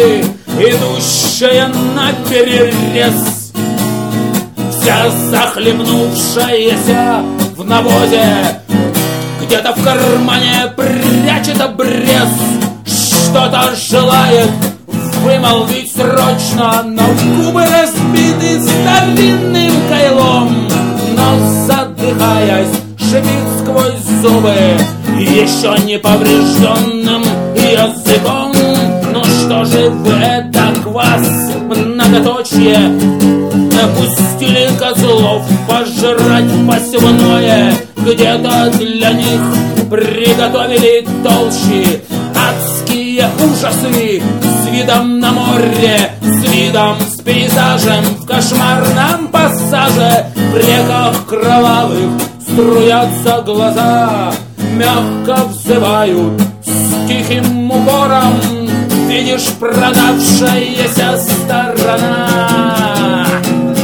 дорогой, идущая на перерез, вся захлебнувшаяся в навозе, где-то в кармане прячет обрез, что-то желает вымолвить срочно, но губы разбиты старинным кайлом, но задыхаясь шипит сквозь зубы еще не поврежденным языком. Ну что же вы это квас, многоточие, пустили козлов пожрать посевное, где-то для них приготовили толщи адские ужасы с видом на море, с видом, с пейзажем в кошмарном пассаже. В реках кровавых струятся глаза, мягко взывают с тихим упором. Видишь, продавшаяся сторона.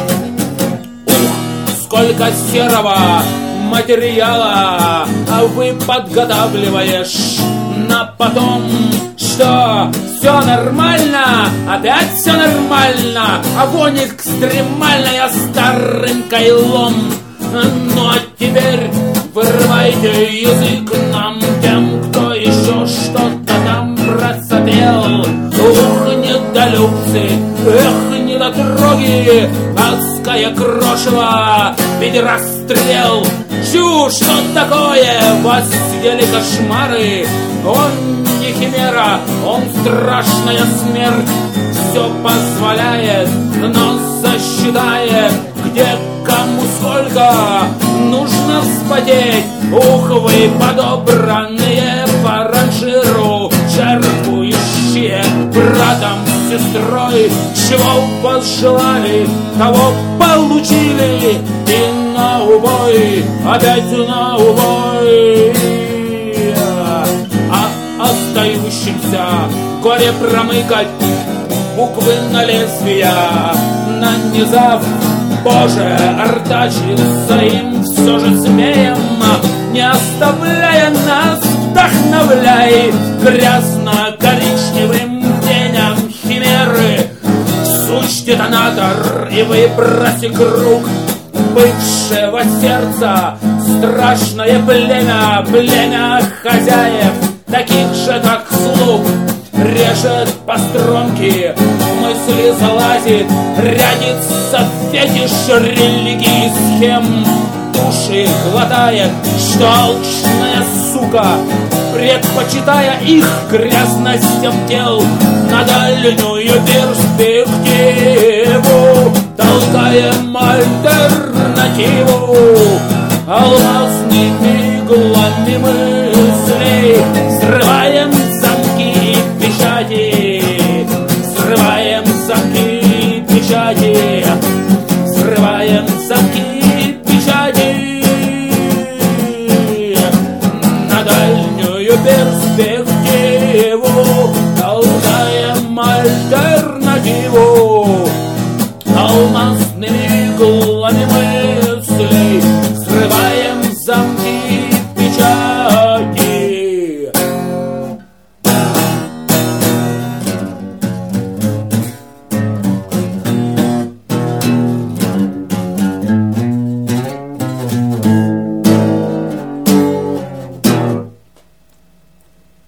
Ух, сколько серого материала вы подготавливаешь на потом. Что, все нормально? Опять все нормально? Огонь экстремально, я старым кайлом. Ну а теперь вырывайте язык нам, тем, кто еще что-то там просопел. Ух, недолюбцы, эх, недотроги, адское крошево, ведь расстрел. Чушь, что такое? Вас съели кошмары. Он не химера, он страшная смерть. Все позволяет, но засчитает, где кому сколько нужно вспотеть. Ух, вы подобранные по ранжиру, жертвующие братом, сестрой. Чего пожелали, того получили. И на убой, опять на убой. А остающимся горе промыкать, буквы на лезвия нанизав. Боже, артачился им все же змеем, не оставляя нас, вдохновляй грязно-коричневым теням химеры. Суть детонатор и выброси круг бывшего сердца, страшное племя, племя хозяев, таких же, как слуг. Режет по стромке, мысли залазит, рядится фетиш религии схем. Души глотает, что алчная сука, предпочитая их грязностям тел на дальнюю перспективу. Толкаем альтернативу алмазными иглами мыслей. Срываем замки и печати, срываем замки и печати, срываем замки и печати на дальнюю перспективу. Толкаем альтернативу алмаз